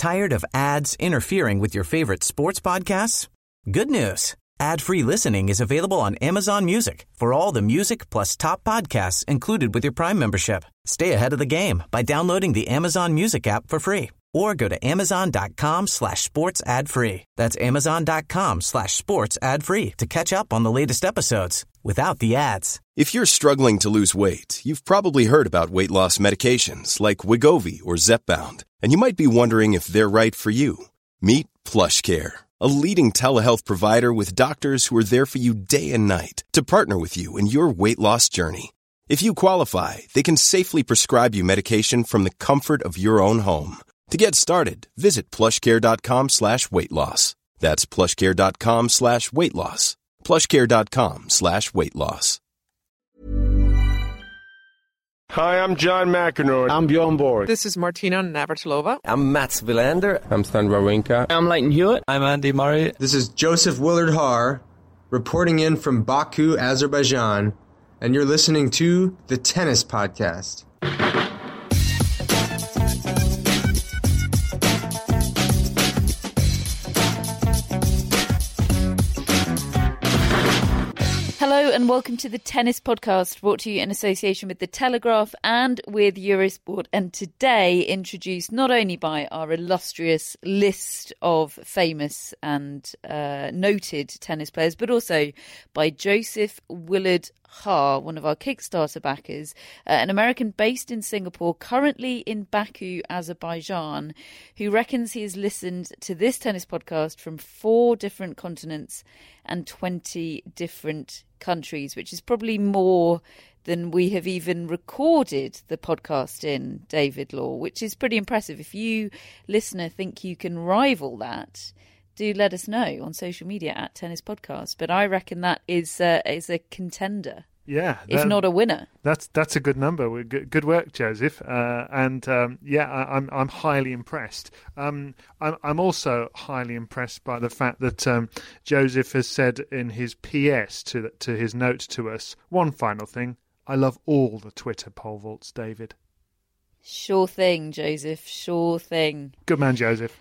Tired of ads interfering with your favorite sports podcasts? Good news. Ad-free listening is available on Amazon Music for all the music plus top podcasts included with your Prime membership. Stay ahead of the game by downloading the Amazon Music app for free or go to amazon.com/sports ad free. That's amazon.com/sports ad free to catch up on the latest episodes without the ads. If you're struggling to lose weight, you've probably heard about weight loss medications like Wegovy or Zepbound, and you might be wondering if they're right for you. Meet PlushCare, a leading telehealth provider with doctors who are there for you day and night to partner with you in your weight loss journey. If you qualify, they can safely prescribe you medication from the comfort of your own home. To get started, visit plushcare.com/weight loss. That's plushcare.com/weight loss. plushcare.com/weight loss. Hi, I'm John McEnroe. I'm Bjorn Borg. This is Martina Navratilova. I'm Mats Wilander. I'm Stan Wawrinka. I'm Leighton Hewitt. I'm Andy Murray. This is Joseph Willard Har, reporting in from Baku, Azerbaijan, and you're listening to the Tennis Podcast. Hello and welcome to the Tennis Podcast, brought to you in association with The Telegraph and with Eurosport. And today introduced not only by our illustrious list of famous and noted tennis players, but also by Joseph Willard Har, one of our Kickstarter backers, an American based in Singapore, currently in Baku, Azerbaijan, who reckons he has listened to this tennis podcast from 4 different continents and 20 different countries, which is probably more than we have even recorded the podcast in, David Law, which is pretty impressive. If you, listener, think you can rival that, do let us know on social media at Tennis Podcast. But I reckon that is a contender. Yeah, if not a winner. That's a good number. Good work, Joseph. I'm highly impressed. I'm also highly impressed by the fact that Joseph has said in his PS to his note to us, one final thing: I love all the Twitter pole vaults, David. Sure thing, Joseph. Sure thing. Good man, Joseph.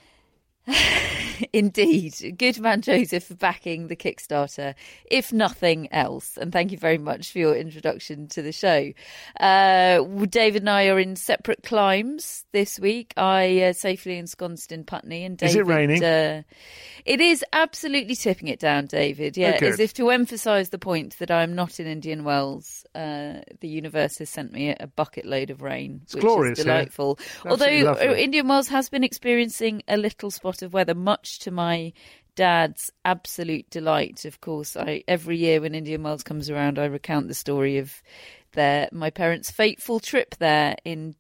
Indeed. Good man, Joseph, for backing the Kickstarter, if nothing else. And thank you very much for your introduction to the show. David and I are in separate climes this week. I safely ensconced in Putney. And David, is it raining? It is absolutely tipping it down, David. Yeah, as if to emphasise the point that I'm not in Indian Wells. The universe has sent me a bucket load of rain, which glorious, is delightful. Yeah? Although Indian Wells has been experiencing a little spot of weather, much to my dad's absolute delight. Of course, every year when Indian Wells comes around, I recount the story of my parents' fateful trip there in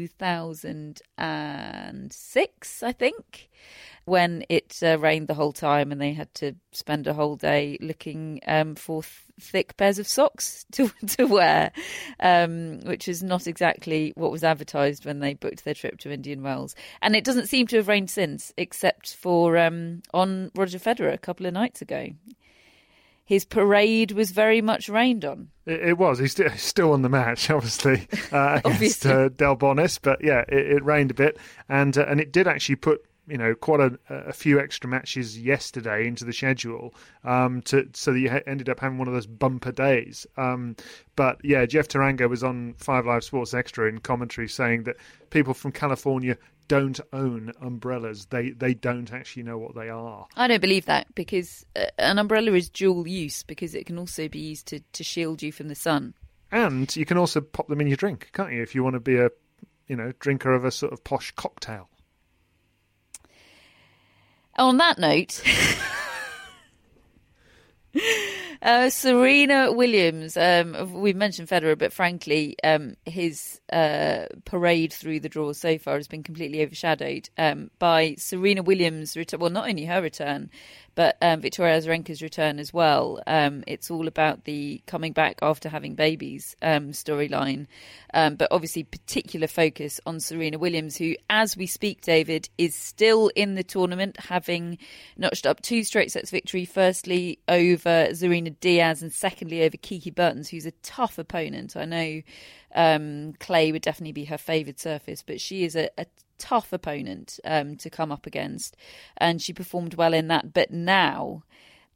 2006, I think, when it rained the whole time and they had to spend a whole day looking for thick pairs of socks to wear, which is not exactly what was advertised when they booked their trip to Indian Wells. And it doesn't seem to have rained since, except for on Roger Federer a couple of nights ago. His parade was very much rained on. It was. He's still on the match, obviously, against Del Bonis. But yeah, it rained a bit, and it did actually put quite a few extra matches yesterday into the schedule, so that you ended up having one of those bumper days. But yeah, Jeff Tarango was on 5 Live Sports Extra in commentary saying that people from California don't own umbrellas. They don't actually know what they are. I don't believe that, because an umbrella is dual use, because it can also be used to shield you from the sun. And you can also pop them in your drink, can't you, if you want to be a drinker of a sort of posh cocktail. On that note, Serena Williams, we've mentioned Federer, but frankly, his parade through the draws so far has been completely overshadowed by Serena Williams' return. Well, not only her return, but Victoria Azarenka's return as well. It's all about the coming back after having babies storyline. But obviously particular focus on Serena Williams, who, as we speak, David, is still in the tournament, having notched up 2 straight sets victory, firstly over Zarina Diaz and secondly over Kiki Bertens, who's a tough opponent. I know clay would definitely be her favoured surface, but she is a tough opponent to come up against, and she performed well in that. But now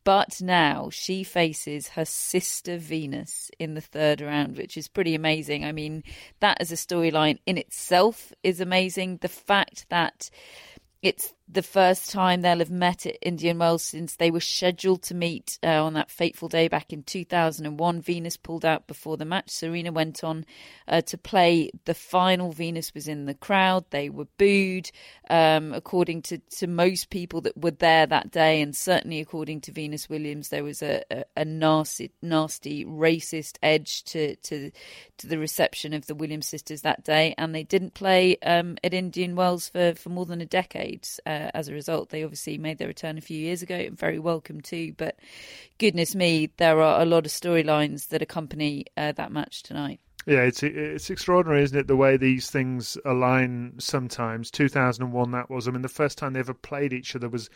she faces her sister Venus in the third round, which is pretty amazing. I mean, that as a storyline in itself is amazing. The fact that it's the first time they'll have met at Indian Wells since they were scheduled to meet on that fateful day back in 2001. Venus pulled out before the match. Serena went on to play the final. Venus was in the crowd. They were booed, according to most people that were there that day, and certainly according to Venus Williams, there was a nasty, racist edge to the reception of the Williams sisters that day, and they didn't play at Indian Wells for more than a decade. As a result, they obviously made their return a few years ago, and very welcome too. But goodness me, there are a lot of storylines that accompany that match tonight. Yeah, it's extraordinary, isn't it, the way these things align sometimes. 2001, that was. I mean, the first time they ever played each other was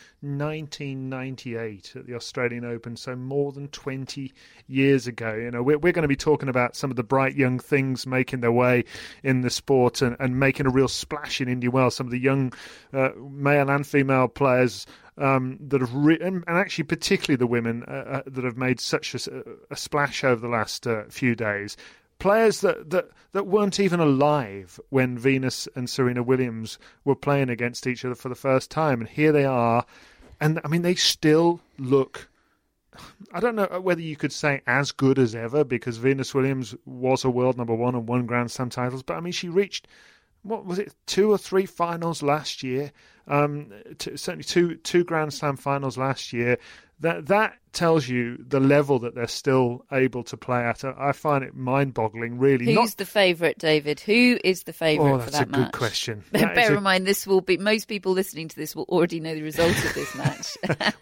1998 at the Australian Open, so more than 20 years ago. You know, we're going to be talking about some of the bright young things making their way in the sport and making a real splash in Indian Wells. Some of the young male and female players that have and actually particularly the women that have made such a splash over the last few days. Players that weren't even alive when Venus and Serena Williams were playing against each other for the first time. And here they are. And, I mean, they still look, I don't know whether you could say as good as ever, because Venus Williams was a world number one and won Grand Slam titles. But, I mean, she reached, what was it, 2 or 3 finals last year? Certainly two Grand Slam finals last year. That tells you the level that they're still able to play at. I find it mind-boggling, really. Who's the favourite, David? Who is the favourite for that match? Oh, that's a good question. Bear in mind, this will be, most people listening to this will already know the result of this match,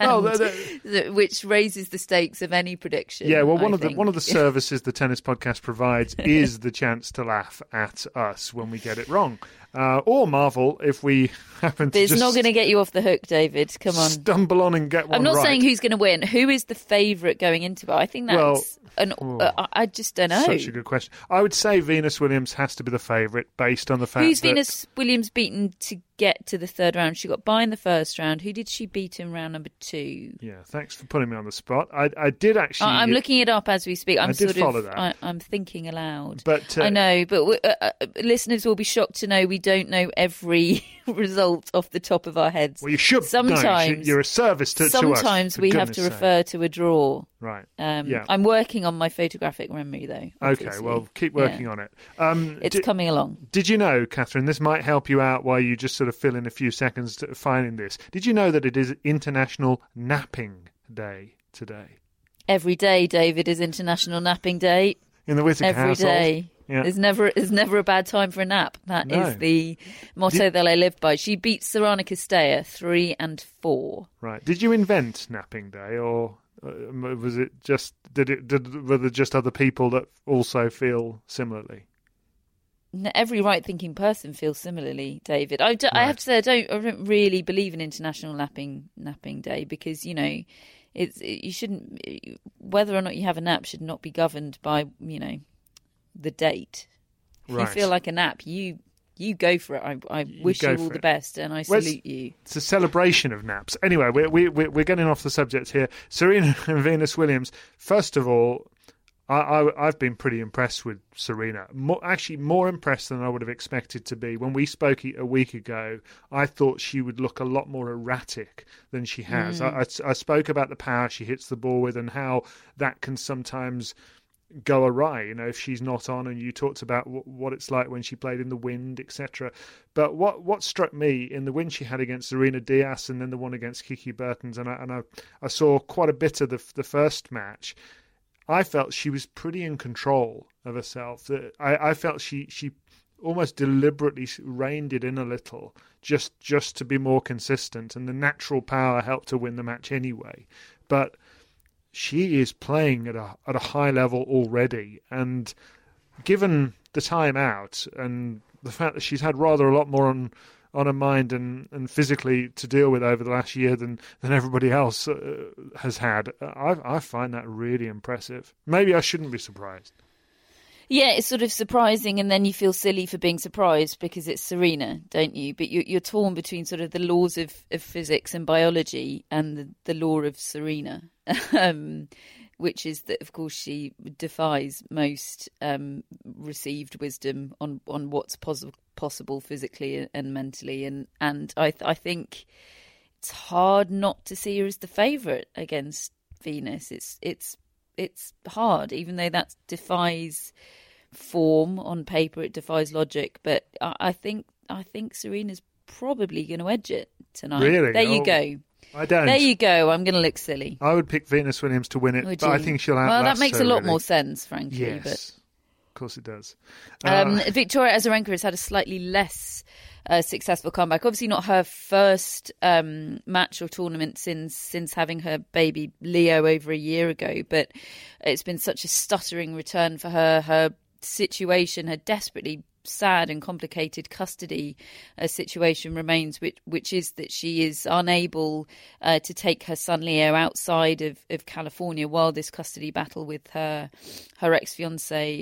which raises the stakes of any prediction. Yeah, well, one of the services the Tennis Podcast provides is the chance to laugh at us when we get it wrong. Or marvel if we happen to It's not going to get you off the hook, David. Come on. Stumble on and get one right. I'm not saying who's going to win. Who is the favourite going into it? I think that's I just don't know. Such a good question. I would say Venus Williams has to be the favourite based on the fact Who's Venus Williams beaten to get to the third round? She got by in the first round. Who did she beat in round number 2? Yeah, thanks for putting me on the spot. I did actually... I'm looking it up as we speak. I did follow that. I'm thinking aloud. But I know, but listeners will be shocked to know we don't know every result off the top of our heads. Well, you should. Sometimes you're a service to us. Sometimes we have to refer to a draw. Right. Yeah. I'm working on my photographic memory, though. Obviously. Okay, well, keep working on it. It's coming along. Did you know, Catherine, this might help you out while you just sort of fill in a few seconds to finding this. Did you know that it is International Napping Day today? Every day, David, is International Napping Day. In the Whittaker household. Every day. Yeah. There's never a bad time for a nap. That is the motto that I live by. She beat Sorana Castella 3-4. Right. Did you invent Napping Day, or was it just were there just other people that also feel similarly? Every right-thinking person feels similarly, David. I have to say I don't really believe in International Napping Day, because you shouldn't, whether or not you have a nap should not be governed by the date. If you feel like a nap, you go for it. I wish you all the best, and I salute you. It's a celebration of naps. Anyway, we're getting off the subject here. Serena and Venus Williams. First of all, I've been pretty impressed with Serena. More impressed than I would have expected to be. When we spoke a week ago, I thought she would look a lot more erratic than she has. I spoke about the power she hits the ball with and how that can sometimes go awry, if she's not on, and you talked about what it's like when she played in the wind, etc. But what struck me in the win she had against Serena Diaz and then the one against Kiki Bertens, and I saw quite a bit of the first match, I felt she was pretty in control of herself. I felt she almost deliberately reined it in a little, just to be more consistent, and the natural power helped her win the match anyway. But she is playing at a high level already, and given the time out and the fact that she's had rather a lot more on her mind and physically to deal with over the last year than everybody else has had, I find that really impressive. Maybe I shouldn't be surprised. Yeah, it's sort of surprising, and then you feel silly for being surprised because it's Serena, don't you? But you're torn between sort of the laws of physics and biology and the law of Serena, which is that, of course, she defies most received wisdom on what's possible physically and mentally. And I think it's hard not to see her as the favourite against Venus. It's hard, even though that defies form on paper, it defies logic. But I think Serena's probably going to edge it tonight. Really? There you go. I don't. There you go. I'm going to look silly. I would pick Venus Williams to win it, but I think she'll outlast. Well, that makes her, a lot really. more sense, frankly. Yes, but of course it does. Victoria Azarenka has had a slightly less successful comeback. Obviously not her first match or tournament since having her baby Leo over a year ago, but it's been such a stuttering return for her. Her situation, her desperately sad and complicated custody situation remains, which is that she is unable to take her son Leo outside of California while this custody battle with her ex-fiancé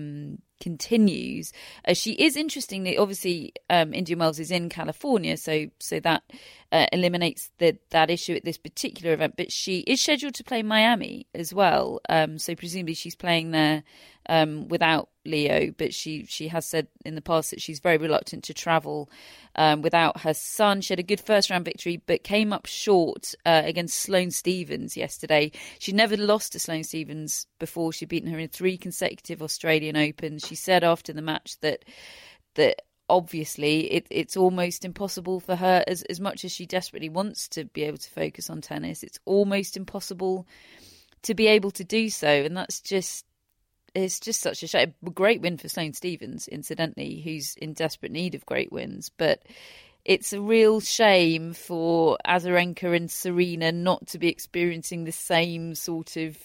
continues. She is, interestingly, obviously Indian Wells is in California, so that eliminates that issue at this particular event, but she is scheduled to play Miami as well, so presumably she's playing there without Leo, but she has said in the past that she's very reluctant to travel without her son. She had a good first round victory but came up short against Sloane Stephens yesterday. She'd never lost to Sloane Stephens before. She'd beaten her in 3 consecutive Australian Opens. She said after the match that obviously it's almost impossible for her, as much as she desperately wants to be able to focus on tennis, it's almost impossible to be able to do so. And it's just such a shame. A great win for Sloane Stephens, incidentally, who's in desperate need of great wins. But it's a real shame for Azarenka and Serena not to be experiencing the same sort of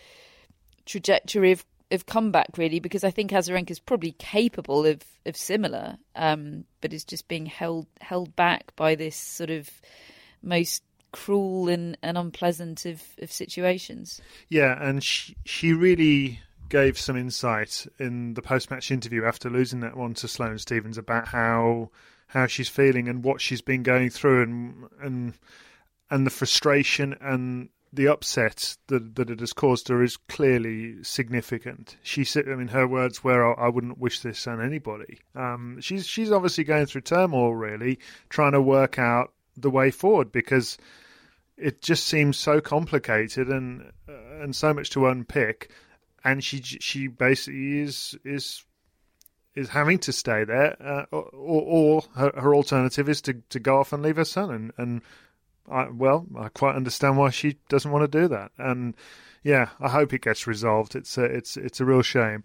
trajectory of comeback, really, because I think Azarenka's probably capable of similar, but is just being held back by this sort of most cruel and unpleasant of situations. Yeah, and she really gave some insight in the post-match interview after losing that one to Sloane Stephens about how she's feeling and what she's been going through, and the frustration and the upset that it has caused her is clearly significant. She said, I mean, her words were, "I wouldn't wish this on anybody." She's obviously going through turmoil, really, trying to work out the way forward, because it just seems so complicated and so much to unpick. And she basically is having to stay there, or her alternative is to go off and leave her son. And I quite understand why she doesn't want to do that. And yeah, I hope it gets resolved. It's a real shame.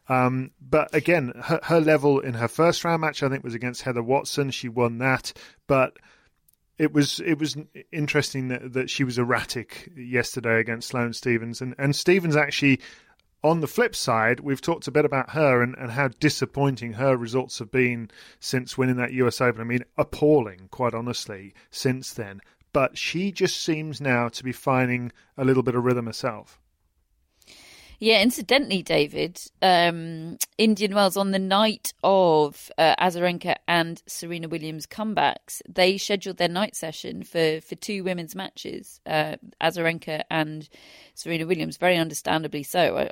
But again, her level in her first round match, I think, was against Heather Watson. She won that, but it was interesting that she was erratic yesterday against Sloane Stephens, and Stephens actually. On the flip side, we've talked a bit about her and how disappointing her results have been since winning that US Open. I mean, appalling, quite honestly, since then. But she just seems now to be finding a little bit of rhythm herself. Yeah, incidentally, David, Indian Wells, on the night of Azarenka and Serena Williams' comebacks, they scheduled their night session for 2 women's matches, Azarenka and Serena Williams, very understandably so.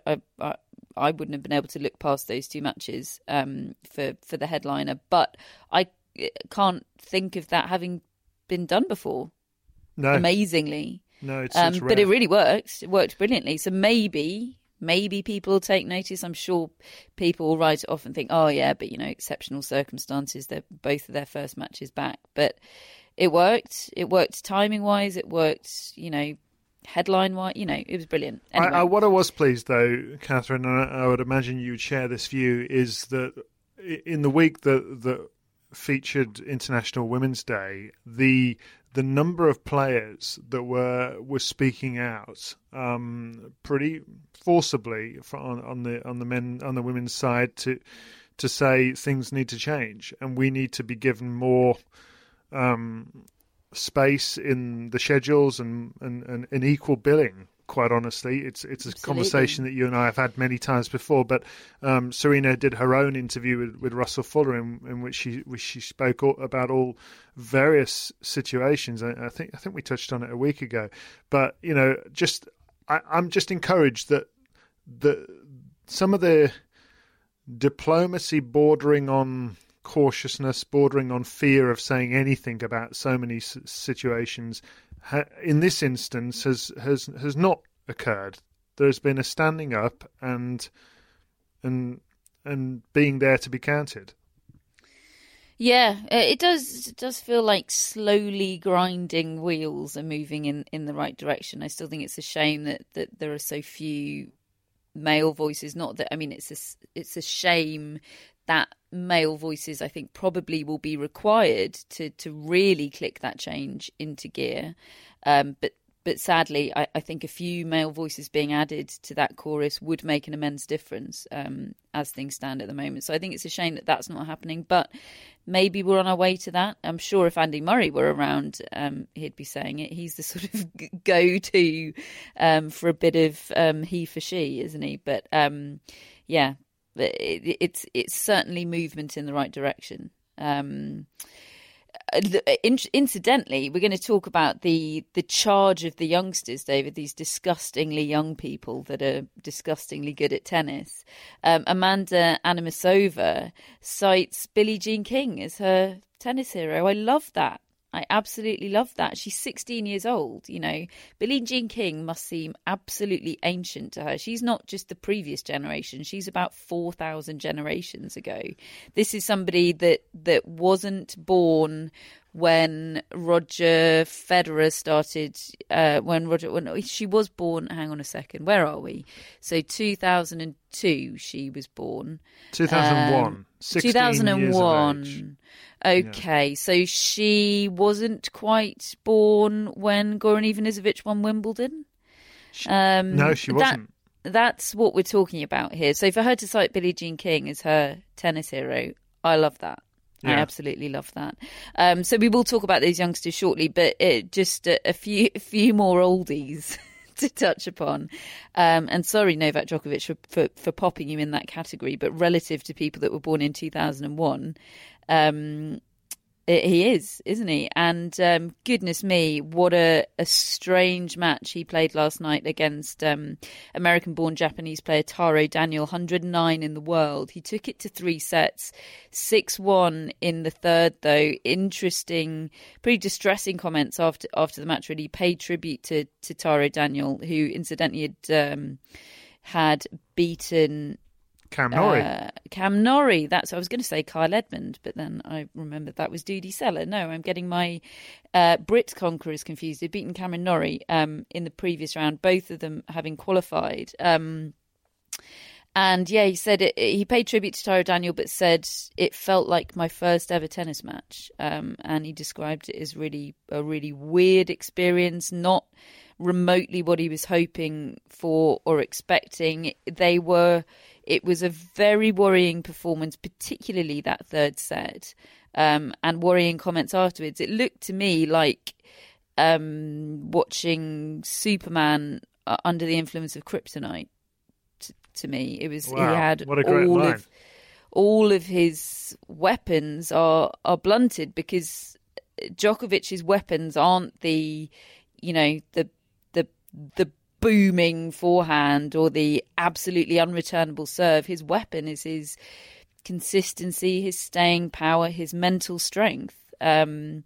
I wouldn't have been able to look past those 2 matches for the headliner, but I can't think of that having been done before. No. Amazingly. No, it's rare. But it really worked. It worked brilliantly. So maybe people will take notice. I'm sure people will write it off and think, oh yeah, but exceptional circumstances. They're both of their first matches back. But it worked. It worked timing wise. It worked, headline wise. It was brilliant. Anyway. What I was pleased though, Catherine, and I would imagine you would share this view, is that in the week that featured International Women's Day, the number of players that were speaking out pretty forcibly on the women's side to say things need to change and we need to be given more space in the schedules and equal billing quite honestly. It's a Absolutely. conversation that you and I have had many times before. But Serena did her own interview with Russell Fuller in which she spoke about all various situations. I think we touched on it a week ago. But I'm just encouraged that some of the diplomacy bordering on cautiousness, bordering on fear of saying anything about so many situations, in this instance has not occurred. There's been a standing up and being there to be counted. Yeah, it does feel like slowly grinding wheels are moving in the right direction. I still think it's a shame that there are so few male voices. Not that, I mean, it's a shame that male voices, I think, probably will be required to really click that change into gear. But sadly, I think a few male voices being added to that chorus would make an immense difference as things stand at the moment. So I think it's a shame that that's not happening, but maybe we're on our way to that. I'm sure if Andy Murray were around, he'd be saying it. He's the sort of go-to for a bit of he for she, isn't he? But yeah, it's certainly movement in the right direction. Incidentally, we're going to talk about the charge of the youngsters, David, these disgustingly young people that are disgustingly good at tennis. Amanda Anisimova cites Billie Jean King as her tennis hero. I love that. I absolutely love that. She's 16 years old, you know. Billie Jean King must seem absolutely ancient to her. She's not just the previous generation. She's about 4,000 generations ago. This is somebody that wasn't born when Roger Federer started, when she was born, hang on a second, where are we? So 2002 she was born. 2001. 2001. Years of age. Okay, so she wasn't quite born when Goran Ivanisevic won Wimbledon? No, she wasn't. That's what we're talking about here. So for her to cite Billie Jean King as her tennis hero, I love that. Yeah. I absolutely love that. So we will talk about these youngsters shortly, but just a few more oldies to touch upon. And sorry, Novak Djokovic, for popping you in that category, but relative to people that were born in 2001, he is, isn't he? And goodness me, what a strange match he played last night against American-born Japanese player Taro Daniel, 109 in the world. He took it to 3 sets, 6-1 in the third, though. Interesting, pretty distressing comments after the match, really. He paid tribute to Taro Daniel, who incidentally had beaten Cam Norrie. Cam Norrie. I was going to say Kyle Edmund, but then I remembered that was Dudi Seller. No, I'm getting my Brit conquerors confused. They'd beaten Cameron Norrie in the previous round, both of them having qualified. And yeah, he said he paid tribute to Taro Daniel, but said it felt like my first ever tennis match. And he described it as a really weird experience, not remotely what he was hoping for or expecting. It was a very worrying performance, particularly that third set, and worrying comments afterwards. It looked to me like watching Superman under the influence of kryptonite. To me, it was. Wow, he had what a great line. all of his weapons are blunted, because Djokovic's weapons aren't the booming forehand or the absolutely unreturnable serve. His weapon is his consistency, his staying power, his mental strength. And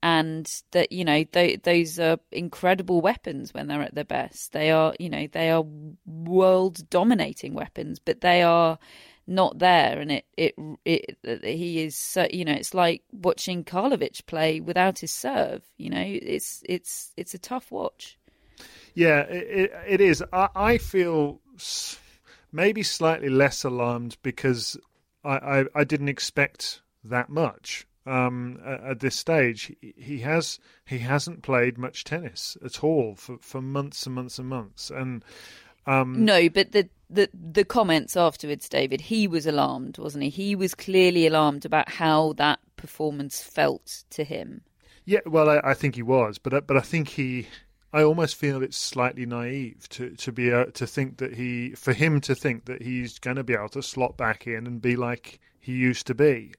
that, those are incredible weapons when they're at their best. They are world dominating weapons, but they are not there. And he is, it's like watching Karlovic play without his serve. It's a tough watch. Yeah, it is. I feel maybe slightly less alarmed because I didn't expect that much at this stage. He hasn't played much tennis at all for months and months and months. And no, but the comments afterwards, David, he was alarmed, wasn't he? He was clearly alarmed about how that performance felt to him. Yeah, well, I think he was, but I think he I almost feel it's slightly naive to think that for him to think that he's going to be able to slot back in and be like he used to be.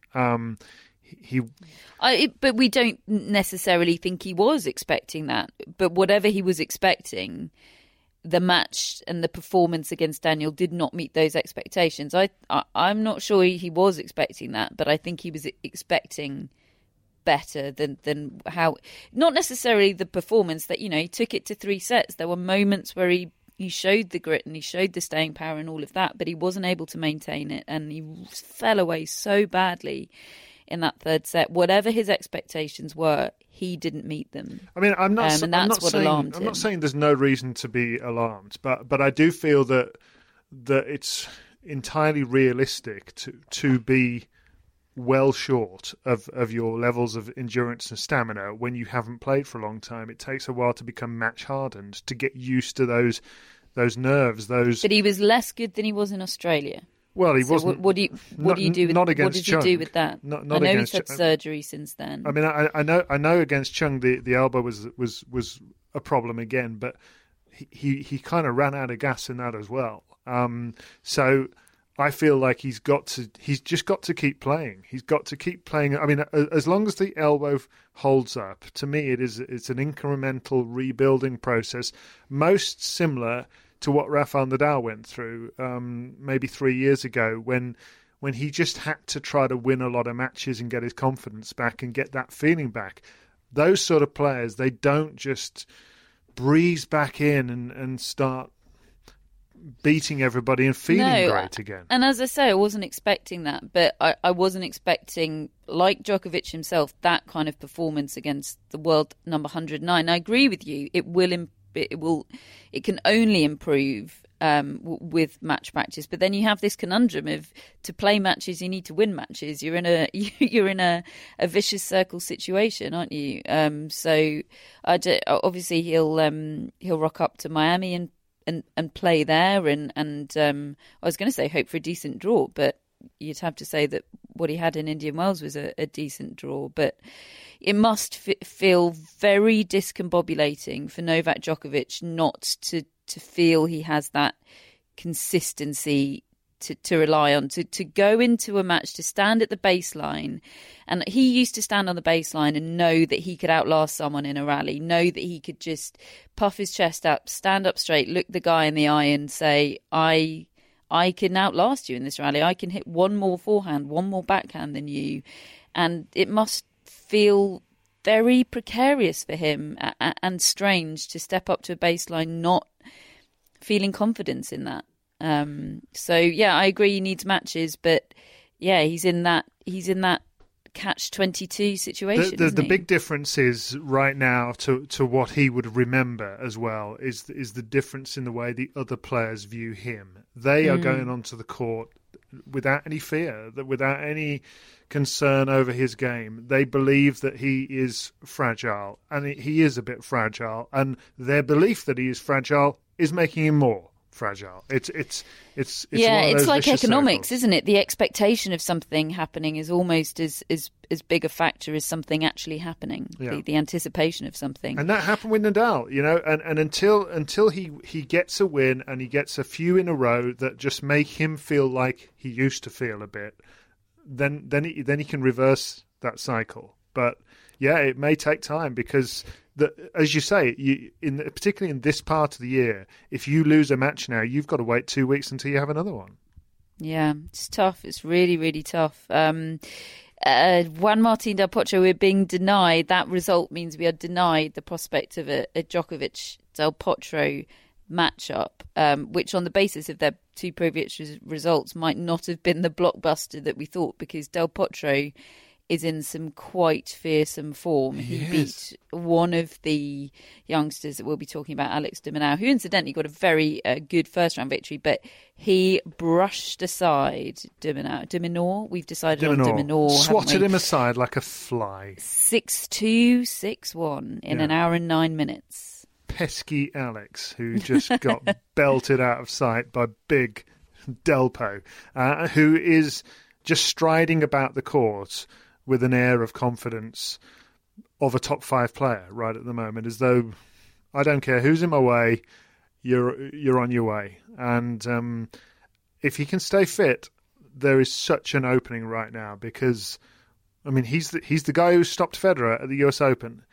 But we don't necessarily think he was expecting that. But whatever he was expecting, the match and the performance against Daniel did not meet those expectations. I'm not sure he was expecting that, but I think he was expecting better than how, not necessarily the performance that, he took it to 3 sets. There were moments where he showed the grit and he showed the staying power and all of that, but he wasn't able to maintain it, and he fell away so badly in that 3rd set. Whatever his expectations were, he didn't meet them. I mean, I'm not alarmed him. I'm not saying there's no reason to be alarmed, but I do feel that it's entirely realistic to be well short of your levels of endurance and stamina when you haven't played for a long time. It takes a while to become match hardened, to get used to those nerves. But he was less good than he was in Australia. Well, he wasn't. What do you do with? Not against Chung. What did you do with that? Not I know against he's had surgery since then. I mean, I know against Chung the elbow was a problem again, but he kind of ran out of gas in that as well. So I feel like he's just got to keep playing. He's got to keep playing. I mean, as long as the elbow holds up, to me, it's an incremental rebuilding process, most similar to what Rafael Nadal went through maybe 3 years ago when he just had to try to win a lot of matches and get his confidence back and get that feeling back. Those sort of players, they don't just breeze back in and start beating everybody and feeling great again. And as I say, I wasn't expecting that, but I wasn't expecting, like Djokovic himself, that kind of performance against the world number 109. I agree with you. It can only improve with match practice. But then you have this conundrum of, to play matches, you need to win matches. You're in a vicious circle situation, aren't you? So obviously he'll rock up to Miami and play there, and I was going to say hope for a decent draw, but you'd have to say that what he had in Indian Wells was a decent draw. But it must feel very discombobulating for Novak Djokovic not to feel he has that consistency to rely on, to go into a match, to stand at the baseline. And he used to stand on the baseline and know that he could outlast someone in a rally, know that he could just puff his chest up, stand up straight, look the guy in the eye and say, I can outlast you in this rally. I can hit one more forehand, one more backhand than you. And it must feel very precarious for him and strange to step up to a baseline not feeling confidence in that. So yeah, I agree he needs matches, but yeah, he's in that catch-22 situation. The big difference is right now to what he would remember as well is the difference in the way the other players view him. They are going onto the court without any fear, without any concern over his game. They believe that he is fragile, and he is a bit fragile, and their belief that he is fragile is making him more fragile. It's like economics, circles. Isn't it? The expectation of something happening is almost as big a factor as something actually happening. Yeah. The anticipation of something, and that happened with Nadal, and until he gets a win and he gets a few in a row that just make him feel like he used to feel a bit, then he can reverse that cycle. But yeah, it may take time because, as you say, particularly in this part of the year, if you lose a match now, you've got to wait 2 weeks until you have another one. Yeah, it's tough. It's really, really tough. Juan Martín del Potro, we're being denied. That result means we are denied the prospect of a Djokovic del Potro matchup, which on the basis of their two previous results might not have been the blockbuster that we thought, because del Potro is in some quite fearsome form. He beat one of the youngsters that we'll be talking about, Alex de Minaur, who incidentally got a very good first-round victory, but he brushed aside de Minaur. We've decided on de Minaur. Swatted him aside like a fly. 6-2, 6-1 in an hour and 9 minutes. Pesky Alex, who just got belted out of sight by big Delpo, who is just striding about the court with an air of confidence of a top 5 player right at the moment, as though I don't care who's in my way. You're on your way. And if he can stay fit, there is such an opening right now because, I mean, he's the guy who stopped Federer at the US Open.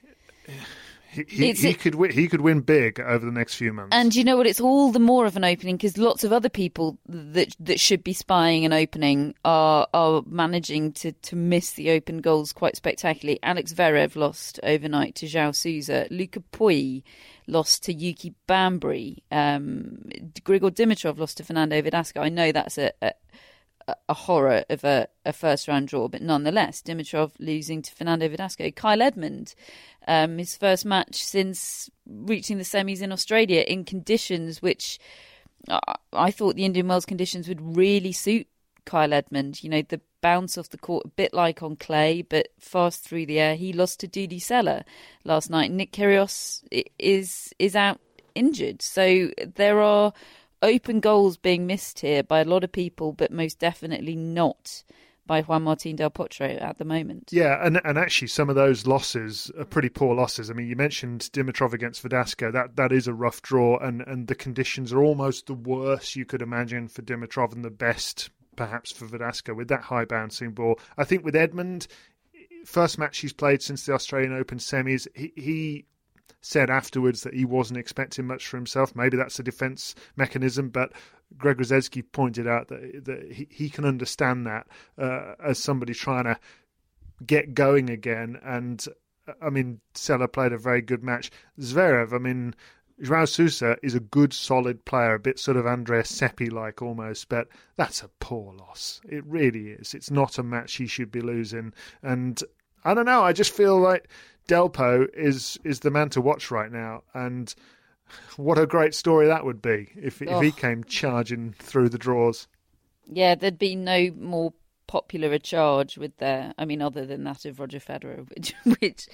He could win big over the next few months. And you know what? It's all the more of an opening because lots of other people that should be spying an opening are managing to miss the open goals quite spectacularly. Alex Zverev lost overnight to João Sousa. Luca Pouille lost to Yuki Bambry. Grigor Dimitrov lost to Fernando Verdasco. I know that's a horror of a first-round draw, but nonetheless, Dimitrov losing to Fernando Verdasco. Kyle Edmund, his first match since reaching the semis in Australia in conditions which I thought the Indian Wells conditions would really suit Kyle Edmund. You know, the bounce off the court, a bit like on clay, but fast through the air. He lost to Dudi Sela last night. Nick Kyrgios is out injured. So there are open goals being missed here by a lot of people, but most definitely not by Juan Martín del Potro at the moment. Yeah, and actually some of those losses are pretty poor losses. I mean, you mentioned Dimitrov against Verdasco. That is a rough draw, and the conditions are almost the worst you could imagine for Dimitrov and the best perhaps for Verdasco with that high bouncing ball. I think with Edmund, first match he's played since the Australian Open semis, he said afterwards that he wasn't expecting much for himself. Maybe that's a defence mechanism, but Greg Rusedski pointed out that he can understand that as somebody trying to get going again. And, I mean, Sela played a very good match. Zverev, I mean, João Sousa is a good, solid player, a bit sort of Andrea Seppi-like almost, but that's a poor loss. It really is. It's not a match he should be losing. And I don't know, I just feel like Delpo is the man to watch right now, and what a great story that would be if he came charging through the draws. Yeah, there'd be no more popular a charge with there. I mean, other than that of Roger Federer, which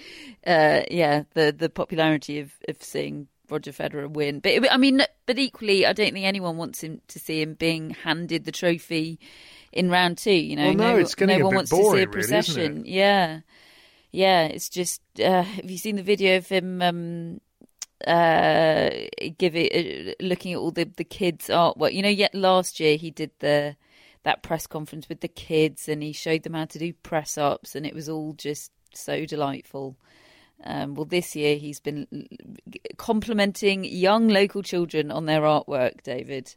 the popularity of seeing Roger Federer win. But equally, I don't think anyone wants him to see him being handed the trophy in round two. You know, well, it's getting no a one bit wants boring, to see a really, procession. isn't it? Yeah, it's just. Have you seen the video of him looking at all the kids' artwork? You know, yet last year he did that press conference with the kids, and he showed them how to do press ups, and it was all just so delightful. Well, this year he's been complimenting young local children on their artwork, David.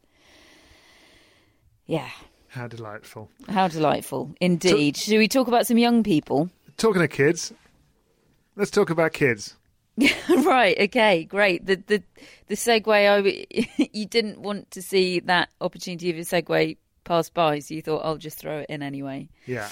Yeah. How delightful. How delightful, indeed. Should we talk about some young people? Talking of kids, let's talk about kids. Right, okay, great. The segue, you didn't want to see that opportunity of a segue pass by, so you thought I'll just throw it in anyway. Yeah.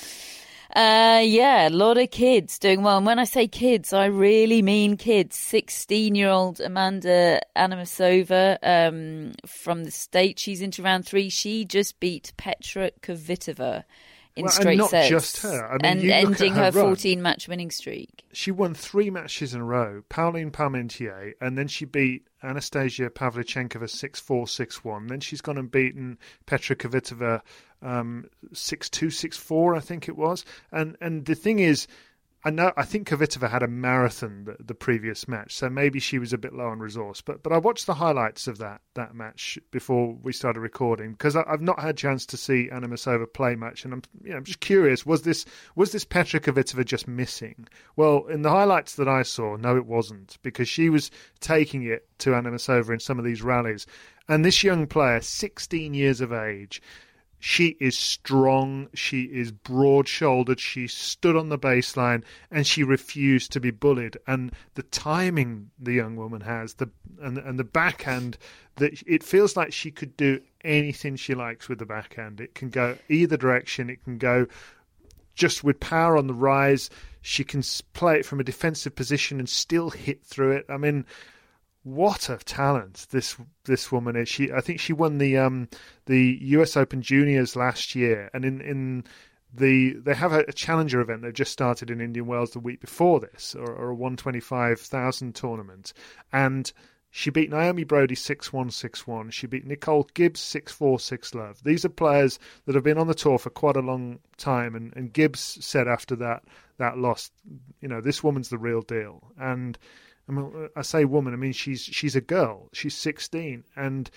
A lot of kids doing well. And when I say kids, I really mean kids. 16-year-old Amanda Anisimova from the States. She's into round 3. She just beat Petra Kvitova in straight and not sets. Just her. I mean, and ending her 14-match winning streak. She won 3 matches in a row. Pauline Parmentier, and then she beat Anastasia Pavlyuchenkova 6-4, 6-1. Then she's gone and beaten Petra Kvitova 6-2, 6-4, I think it was. And the thing is, I think Kvitova had a marathon the previous match, so maybe she was a bit low on resource. But I watched the highlights of that match before we started recording, because I've not had a chance to see Anisimova play much, and I'm just curious, was this Petra Kvitova just missing? Well, in the highlights that I saw, no, it wasn't, because she was taking it to Anisimova in some of these rallies. And this young player, 16 years of age, she is strong, she is broad-shouldered, she stood on the baseline, and she refused to be bullied. And the timing the young woman has, and the backhand, that it feels like she could do anything she likes with the backhand. It can go either direction, it can go just with power on the rise, she can play it from a defensive position and still hit through it. I mean, what a talent this woman is. I think she won the US Open Juniors last year, and they have a challenger event they've just started in Indian Wells the week before this, or a 125,000 tournament, and she beat Naomi Brody 6-1, 6-1. She beat Nicole Gibbs 6-4, 6-love. These are players that have been on the tour for quite a long time, and Gibbs said after that loss, you know, this woman's the real deal. And I mean, I say woman, I mean she's a girl. She's 16, and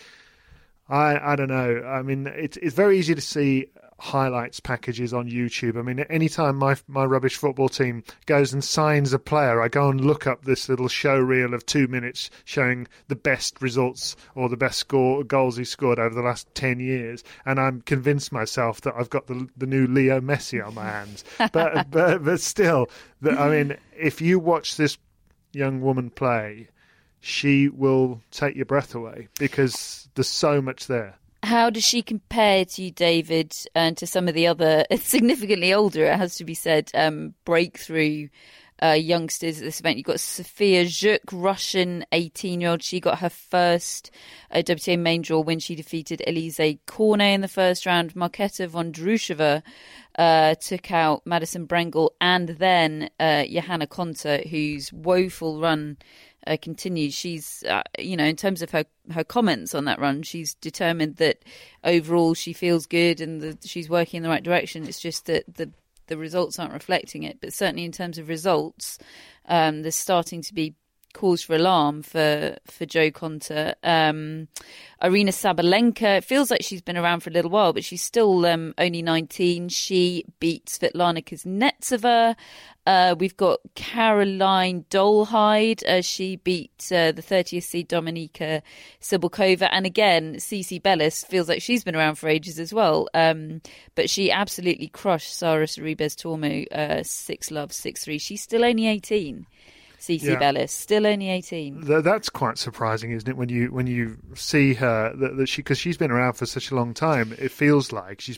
I don't know. I mean, it's very easy to see highlights packages on YouTube. I mean, anytime my rubbish football team goes and signs a player, I go and look up this little show reel of 2 minutes showing the best results or the best goals he scored over the last 10 years, and I'm convinced myself that I've got the new Leo Messi on my hands. But still, I mean, if you watch this young woman play, she will take your breath away because there's so much there. How does she compare to you, David, and to some of the other significantly older, it has to be said, breakthrough youngsters at this event? You've got Sophia Zhuk, Russian 18-year-old. She got her first WTA main draw when she defeated Elise Cornet in the first round. Marketa Vondrushova took out Madison Brengel, and then Johanna Konta, whose woeful run continues. She's, in terms of her comments on that run, she's determined that overall she feels good and that she's working in the right direction. It's just that the results aren't reflecting it. But certainly in terms of results, there's starting to be cause for alarm for Jo Konta. Arina Sabalenka, it feels like she's been around for a little while, but she's still only 19. She beat Svetlana Kuznetsova. We've got Caroline Dolhide. She beat the 30th seed Dominika Cibulkova. And again, Cici Bellis feels like she's been around for ages as well. But she absolutely crushed Sara Sorribes-Tormo 6-love, 6-3. She's still only 18. Cici Bellis, still only 18. That's quite surprising, isn't it? When you see her, that because she's been around for such a long time, it feels like she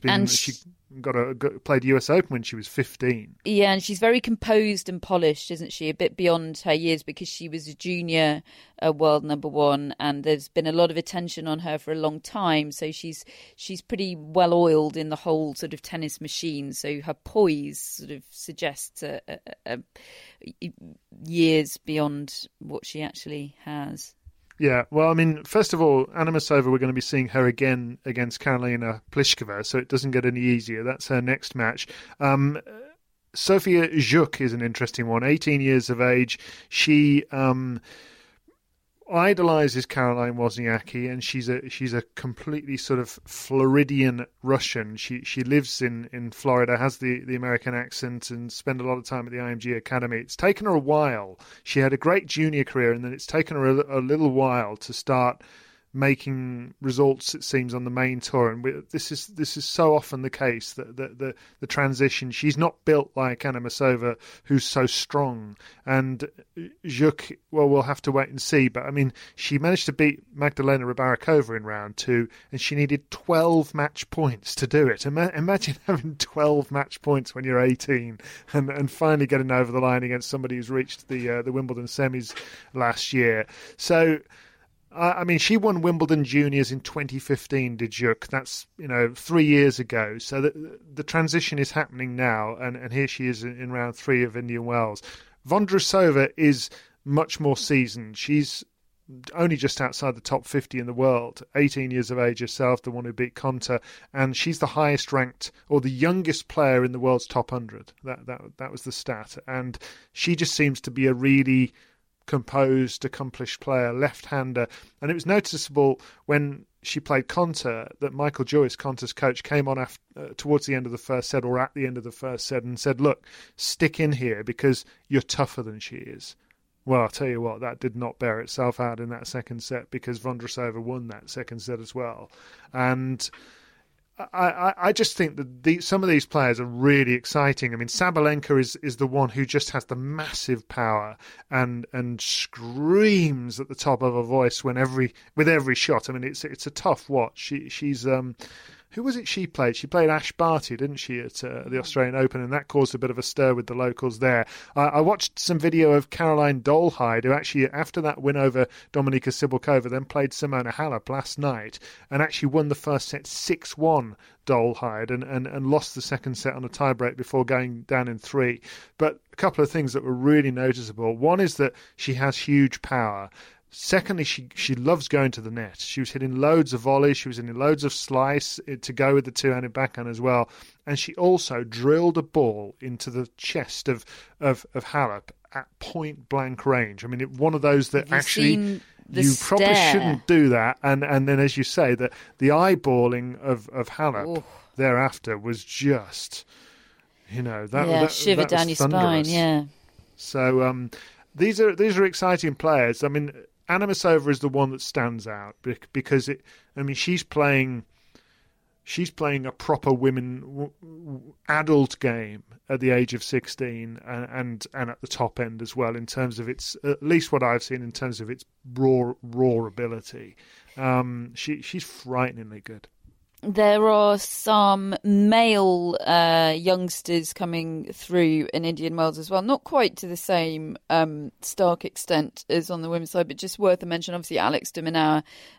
played US Open when she was 15. Yeah, and she's very composed and polished, isn't she? A bit beyond her years because she was a junior world number one, and there's been a lot of attention on her for a long time. So she's pretty well oiled in the whole sort of tennis machine. So her poise sort of suggests years beyond what she actually has. Yeah, well, I mean, first of all, Anna Masova, we're going to be seeing her again against Karolina Pliskova, so it doesn't get any easier. That's her next match. Sophia Zhuk is an interesting one, 18 years of age. She idolizes Caroline Wozniacki, and she's a completely sort of Floridian Russian. She lives in Florida, has the American accent, and spent a lot of time at the IMG Academy. It's taken her a while. She had a great junior career, and then it's taken her a little while to start making results, it seems, on the main tour. And this is so often the case, that the transition. She's not built like Anna Masova, who's so strong. And Zhuk, well, we'll have to wait and see. But I mean, she managed to beat Magdalena Rybarikova in round 2, and she needed 12 match points to do it. Imagine having 12 match points when you're 18 and finally getting over the line against somebody who's reached the Wimbledon semis last year. So, I mean, she won Wimbledon Juniors in 2015, did Zhuk. That's, 3 years ago. So the transition is happening now, and here she is in round 3 of Indian Wells. Vondrousova is much more seasoned. She's only just outside the top 50 in the world, 18 years of age herself, the one who beat Konta, and she's the highest ranked, or the youngest player in the world's top 100. That was the stat. And she just seems to be a really composed, accomplished player, left-hander. And it was noticeable when she played Konta that Michael Joyce, Konta's coach, came on towards the end of the first set, or at the end of the first set, and said, look, stick in here because you're tougher than she is. Well, I'll tell you what, that did not bear itself out in that second set, because Vondrousova won that second set as well. And I just think that some of these players are really exciting. I mean, Sabalenka is the one who just has the massive power and screams at the top of her voice with every shot. I mean, it's a tough watch. She's who was it she played? She played Ash Barty, didn't she, at the Australian Open, and that caused a bit of a stir with the locals there. I watched some video of Caroline Dolhide, who actually, after that win over Dominika Cibulkova, then played Simona Halep last night, and actually won the first set 6-1, Dolhide, and lost the second set on a tiebreak before going down in 3. But a couple of things that were really noticeable. One is that she has huge power. Secondly, she loves going to the net. She was hitting loads of volleys. She was hitting loads of slice to go with the two-handed backhand as well. And she also drilled a ball into the chest of Halep at point blank range. I mean, one of those that actually you stare? Probably shouldn't do that. And then, as you say, the eyeballing of Halep thereafter was just, that shiver that down your spine. Yeah. So these are exciting players. I mean, Anna Masova is the one that stands out because she's playing a proper adult game at the age of 16 and at the top end as well, in terms of its, at least what I've seen, in terms of its raw ability. She's frighteningly good. There are some male youngsters coming through in Indian Wells as well. Not quite to the same stark extent as on the women's side, but just worth a mention. Obviously, Alex de Minaur,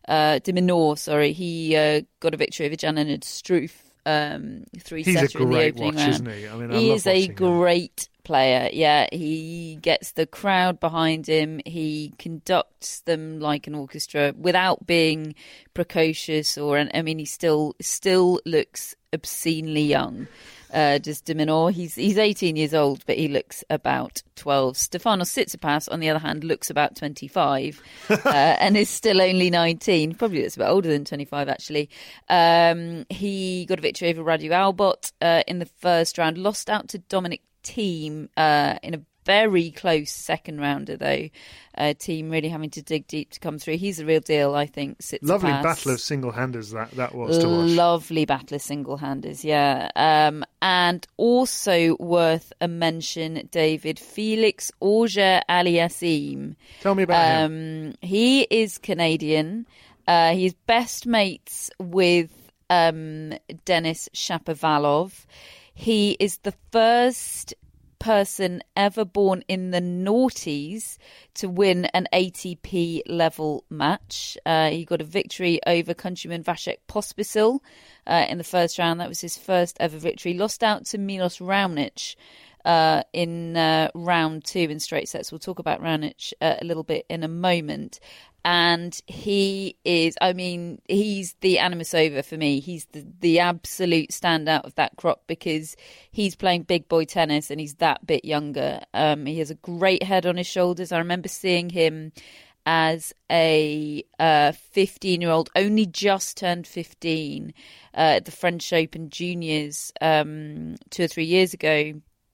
he got a victory over Jan Lennard Struff, 3-setter in the opening round. Isn't he? I mean, he is a great player. Yeah, he gets the crowd behind him. He conducts them like an orchestra without being precocious he still looks obscenely young. Does de Minaur. He's 18 years old, but he looks about 12. Stefanos Tsitsipas, on the other hand, looks about 25 and is still only 19. Probably looks a bit older than 25, actually. He got a victory over Radu Albot in the first round, lost out to Dominic Thiem in a very close second rounder, though. Thiem really having to dig deep to come through. He's the real deal, I think. Tsitsipas. Lovely battle of single-handers that was to watch. Lovely battle of single-handers, yeah. And also worth a mention, David, Felix Auger-Aliassime. Tell me about him. He is Canadian. He's best mates with Denis Shapovalov. He is the first person ever born in the noughties to win an ATP level match. He got a victory over countryman Vasek Pospisil in the first round. That was his first ever victory. Lost out to Milos Raonic in round 2 in straight sets. We'll talk about Raonic a little bit in a moment. And he's the Anna Masova for me. He's the absolute standout of that crop because he's playing big boy tennis and he's that bit younger. He has a great head on his shoulders. I remember seeing him as a 15-year-old, only just turned 15, at the French Open Juniors 2 or 3 years ago.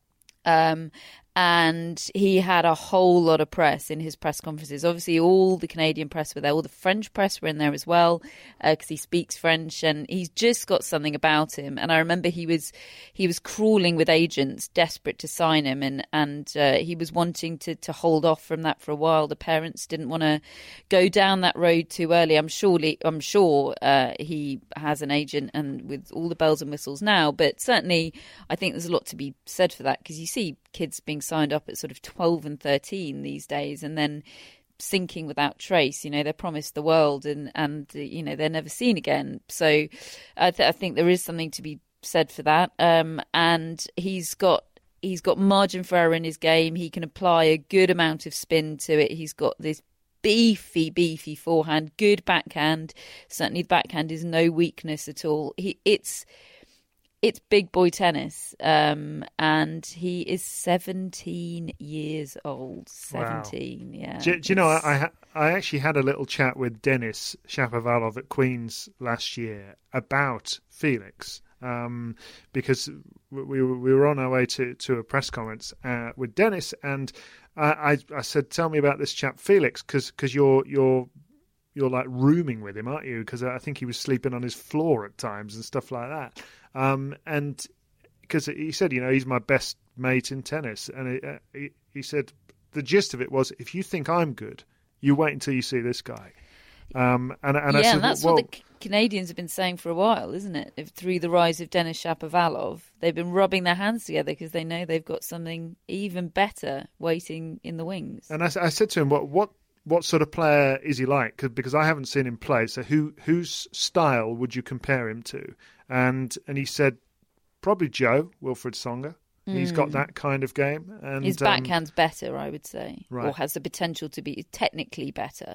And he had a whole lot of press in his press conferences. Obviously, all the Canadian press were there. All the French press were in there as well because he speaks French and he's just got something about him. And I remember he was crawling with agents, desperate to sign him, and he was wanting to hold off from that for a while. The parents didn't want to go down that road too early. I'm sure he has an agent and with all the bells and whistles now. But certainly, I think there's a lot to be said for that because you see kids being signed up at sort of 12 and 13 these days and then sinking without trace. They're promised the world and they're never seen again. So I think there is something to be said for that. And he's got margin for error in his game. He can apply a good amount of spin to it. He's got this beefy forehand, good backhand. Certainly the backhand is no weakness at all. It's big boy tennis, and he is 17 years old. 17, wow. Yeah. Do you know, I actually had a little chat with Denis Shapovalov at Queen's last year about Felix, because we were on our way to a press conference with Denis, and I said, "Tell me about this chap Felix, because you're like rooming with him, aren't you? Because I think he was sleeping on his floor at times and stuff like that." And because he said, he's my best mate in tennis. And he said, the gist of it was, if you think I'm good, you wait until you see this guy. And I said, that's what the Canadians have been saying for a while, isn't it? Through the rise of Denis Shapovalov, they've been rubbing their hands together because they know they've got something even better waiting in the wings. And I said to him, what sort of player is he like? Because I haven't seen him play. So whose style would you compare him to? And he said, probably Joe Wilfried Tsonga. He's got that kind of game. And his backhand's better, I would say. Right. Or has the potential to be technically better,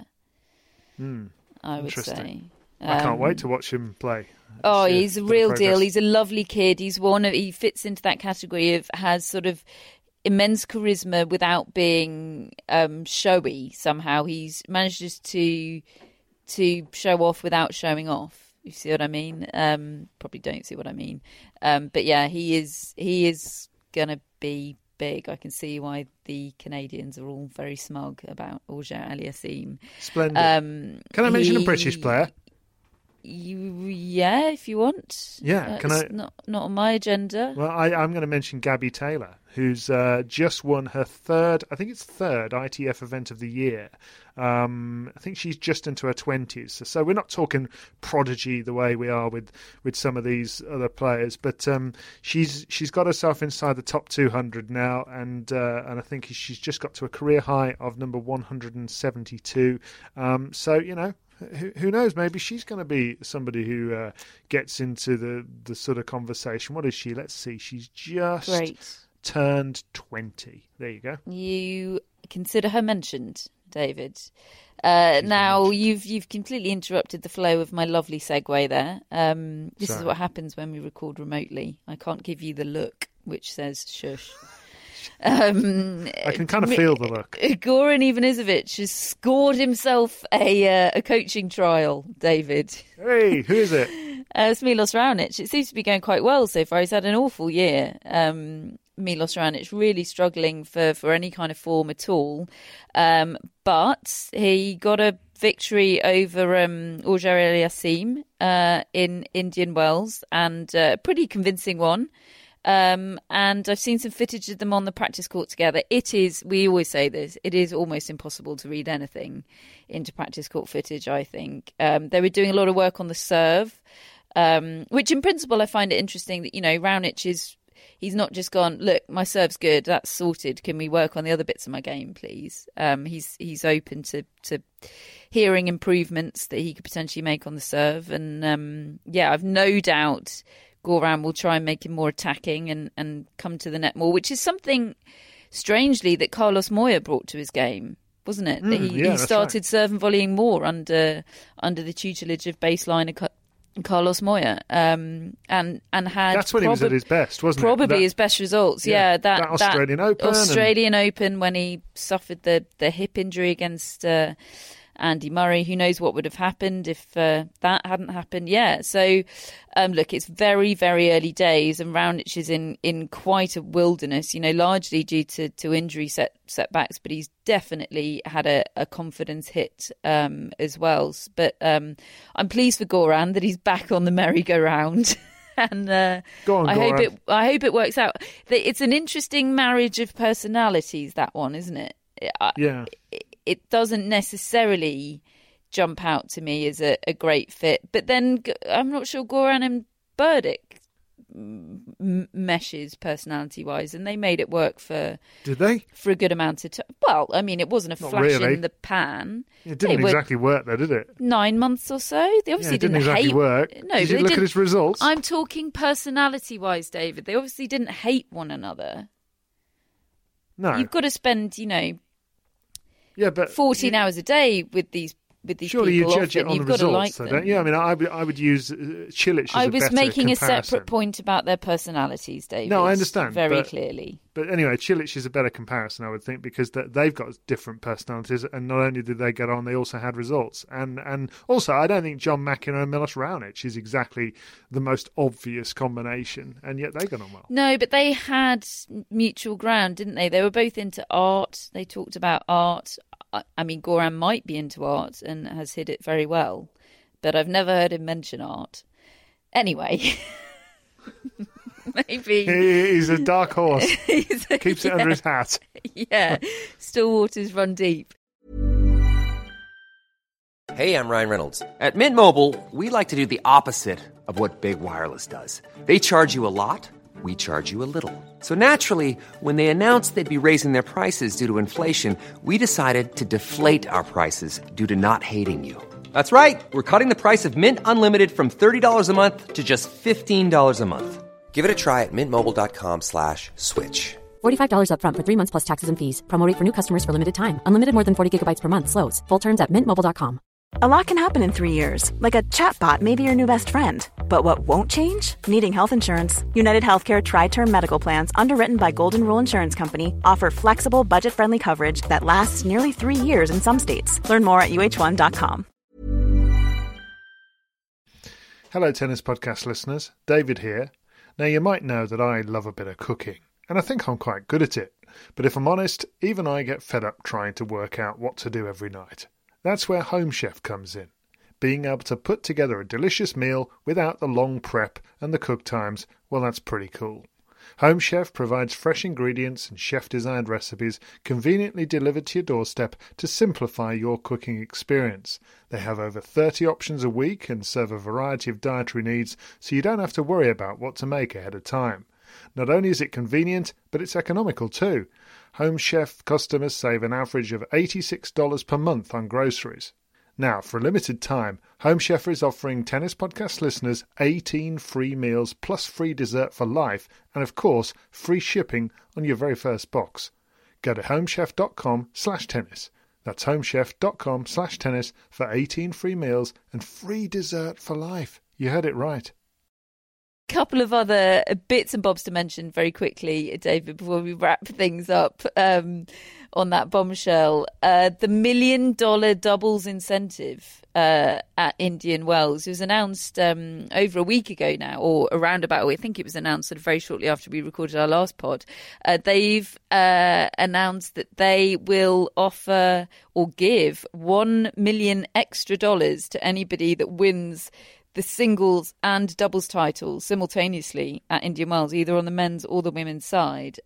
I would say. I can't wait to watch him play. He's a real deal. He's a lovely kid. He fits into that category of has sort of immense charisma without being showy somehow. He's manages to show off without showing off. You see what I mean? Probably don't see what I mean. But yeah, he is going to be big. I can see why the Canadians are all very smug about Auger-Aliassime. Splendid. Can I mention a British player? Yeah, if you want. Yeah, not on my agenda. Well, I'm going to mention Gabby Taylor, who's just won her third ITF event of the year. I think she's just into her 20s. So we're not talking prodigy the way we are with some of these other players, but she's got herself inside the top 200 now, and I think she's just got to a career high of number 172. So who knows? Maybe she's going to be somebody who gets into the sort of conversation. What is she? Let's see. She's just turned 20. There you go. You consider her mentioned, David. Now you've completely interrupted the flow of my lovely segue there. This is what happens when we record remotely. I can't give you the look which says shush. I can kind of feel the look. Goran Ivanisevic has scored himself a coaching trial, David. Hey, who is it? It's Milos Raonic. It seems to be going quite well so far. He's had an awful year. Milos Raonic really struggling for any kind of form at all. But he got a victory over Auger-Aliassime in Indian Wells, and a pretty convincing one. And I've seen some footage of them on the practice court together. We always say this, it is almost impossible to read anything into practice court footage, I think. They were doing a lot of work on the serve, which in principle I find it interesting that, Raonic he's not just gone, look, my serve's good, that's sorted, can we work on the other bits of my game, please? He's open to hearing improvements that he could potentially make on the serve. And I've no doubt Goran will try and make him more attacking and come to the net more, which is something, strangely, that Carlos Moya brought to his game, wasn't it? That he started serve and volleying more under the tutelage of baseline Carlos Moya, and had that's when he was at his best, wasn't it? Probably his best results. That Australian Open when he suffered the hip injury against Andy Murray. Who knows what would have happened if that hadn't happened? Yeah. So, look, it's very, very early days, and Raonic is in quite a wilderness, largely due to injury setbacks, but he's definitely had a confidence hit as well. But I'm pleased for Goran that he's back on the merry-go-round. And I hope it works out. It's an interesting marriage of personalities, that one, isn't it? Yeah. It doesn't necessarily jump out to me as a great fit. But then I'm not sure Goran and Burdick meshes personality-wise, and they made it work for... Did they? For a good amount of time. Well, I mean, it wasn't a flash in the pan. It didn't exactly work, though, did it? 9 months or so. They obviously didn't exactly work. No, did you look at his results? I'm talking personality-wise, David. They obviously didn't hate one another. No. You've got to spend, but 14 hours a day with these surely people. You judge it on You've the got results, to like them. Yeah, I mean, I would use Cilic as I was making comparison. a separate point about their personalities, David. No, I understand. Very clearly. But anyway, Cilic is a better comparison, I would think, because they've got different personalities, and not only did they get on, they also had results. And also, I don't think John McEnroe and Milos Raonic is exactly the most obvious combination, and yet they got on well. No, but they had mutual ground, didn't they? They were both into art. They talked about art. I mean, Goran might be into art and has hid it very well, but I've never heard him mention art. Anyway, maybe... He's a dark horse. Keeps it under his hat. Yeah, still waters run deep. Hey, I'm Ryan Reynolds. At Mint Mobile, we like to do the opposite of what Big Wireless does. They charge you a lot. We charge you a little. So naturally, when they announced they'd be raising their prices due to inflation, we decided to deflate our prices due to not hating you. That's right. We're cutting the price of Mint Unlimited from $30 a month to just $15 a month. Give it a try at mintmobile.com/switch. $45 up front for 3 months plus taxes and fees. Promo rate for new customers for limited time. Unlimited more than 40 gigabytes per month. Slows full terms at mintmobile.com. A lot can happen in 3 years. Like a chatbot may be your new best friend. But what won't change? Needing health insurance. United Healthcare Tri-Term Medical Plans, underwritten by Golden Rule Insurance Company, offer flexible, budget-friendly coverage that lasts nearly 3 years in some states. Learn more at uh1.com. Hello, Tennis Podcast listeners. David here. Now, you might know that I love a bit of cooking, and I think I'm quite good at it. But if I'm honest, even I get fed up trying to work out what to do every night. That's where Home Chef comes in. Being able to put together a delicious meal without the long prep and the cook times, well, that's pretty cool. Home Chef provides fresh ingredients and chef-designed recipes conveniently delivered to your doorstep to simplify your cooking experience. They have over 30 options a week and serve a variety of dietary needs, so you don't have to worry about what to make ahead of time. Not only is it convenient, but it's economical too. Home Chef customers save an average of $86 per month on groceries. Now, for a limited time, Home Chef is offering Tennis Podcast listeners 18 free meals plus free dessert for life and, of course, free shipping on your very first box. Go to homechef.com/tennis. That's homechef.com/tennis for 18 free meals and free dessert for life. You heard it right. Couple of other bits and bobs to mention very quickly, David, before we wrap things up on that bombshell. The $1 million doubles incentive at Indian Wells was announced over a week ago now, or around about, I think it was announced sort of very shortly after we recorded our last pod. They've announced that they will offer or give $1 million extra to anybody that wins the singles and doubles titles simultaneously at Indian Wells, either on the men's or the women's side,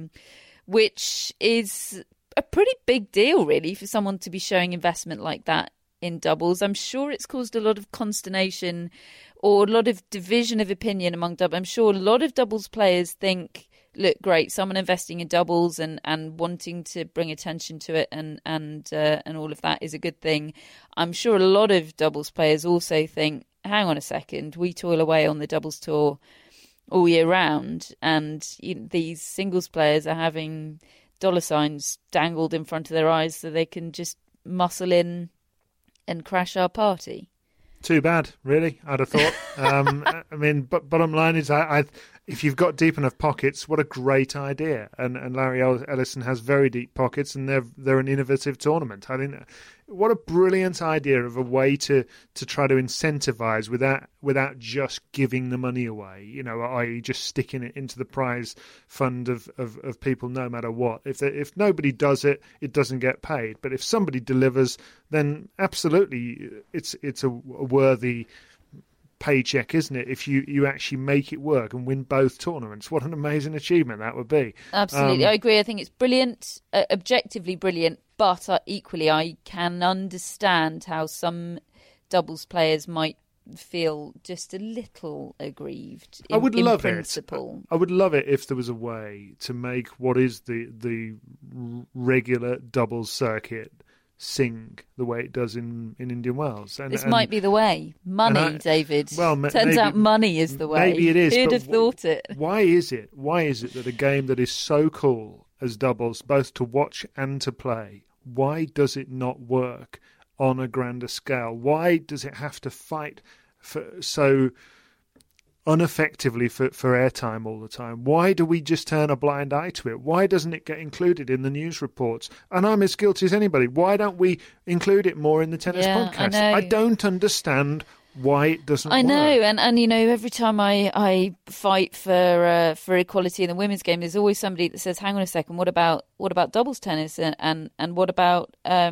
which is a pretty big deal, really, for someone to be showing investment like that in doubles. I'm sure it's caused a lot of consternation or a lot of division of opinion among doubles. I'm sure a lot of doubles players think, look, great, someone investing in doubles and wanting to bring attention to it and all of that is a good thing. I'm sure a lot of doubles players also think, hang on a second, we toil away on the doubles tour all year round, and these singles players are having dollar signs dangled in front of their eyes so they can just muscle in and crash our party. Too bad, really, I'd have thought. I mean, but bottom line is, if you've got deep enough pockets, what a great idea. And Larry Ellison has very deep pockets, and they're an innovative tournament. I think what a brilliant idea of a way to try to incentivize without just giving the money away, i.e. just sticking it into the prize fund of people no matter what. If nobody does it, it doesn't get paid. But if somebody delivers, then absolutely it's a worthy paycheck, isn't it? If you actually make it work and win both tournaments, what an amazing achievement that would be. Absolutely, I agree. I think it's brilliant, objectively brilliant, but equally I can understand how some doubles players might feel just a little aggrieved in, I would love principle. I would love it if there was a way to make what is the regular doubles circuit sing the way it does in Indian Wells. This might be the way. Money, David. Well, turns out money is the way. Maybe it is. Who'd have thought it? Why is it that a game that is so cool as doubles, both to watch and to play, why does it not work on a grander scale? Why does it have to fight so ineffectively for airtime all the time? Why do we just turn a blind eye to it? Why doesn't it get included in the news reports? And I'm as guilty as anybody. Why don't we include it more in the tennis podcast? I don't understand why it doesn't work. I know, and every time I fight for equality in the women's game, there's always somebody that says, hang on a second, what about doubles tennis and what about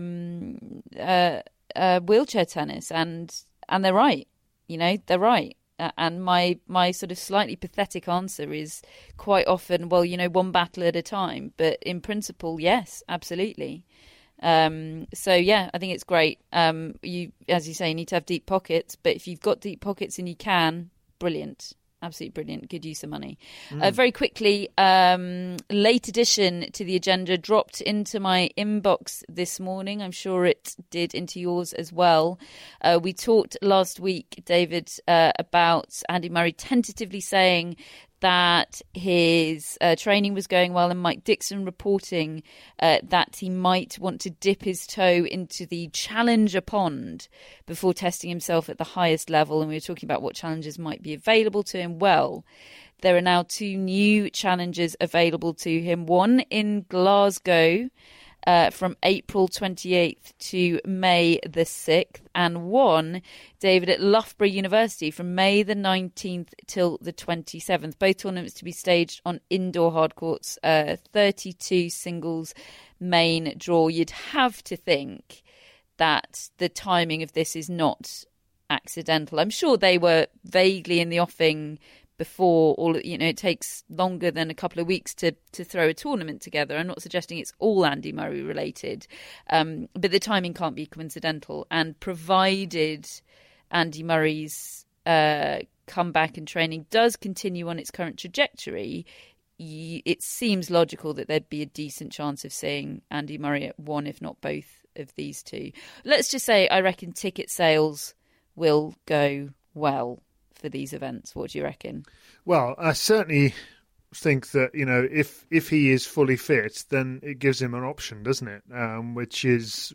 wheelchair tennis? And they're right. They're right. And my sort of slightly pathetic answer is quite often, well, one battle at a time. But in principle, yes, absolutely. So, yeah, I think it's great. As you say, you need to have deep pockets. But if you've got deep pockets and you can, brilliant. Absolutely brilliant. Good use of money. Very quickly, late addition to the agenda dropped into my inbox this morning. I'm sure it did into yours as well. We talked last week, David, about Andy Murray tentatively saying that his training was going well, and Mike Dixon reporting that he might want to dip his toe into the challenger pond before testing himself at the highest level. And we were talking about what challenges might be available to him. Well, there are now 2 new challenges available to him. One in Glasgow from April 28th to May the 6th, and one, David, at Loughborough University from May the 19th till the 27th. Both tournaments to be staged on indoor hard courts, 32 singles main draw. You'd have to think that the timing of this is not accidental. I'm sure they were vaguely in the offing before all, it takes longer than a couple of weeks to throw a tournament together. I'm not suggesting it's all Andy Murray related, but the timing can't be coincidental. And provided Andy Murray's comeback and training does continue on its current trajectory, it seems logical that there'd be a decent chance of seeing Andy Murray at one, if not both of these two. Let's just say I reckon ticket sales will go well for these events. What do you reckon? Well, I certainly think that, if he is fully fit, then it gives him an option, doesn't it? Which is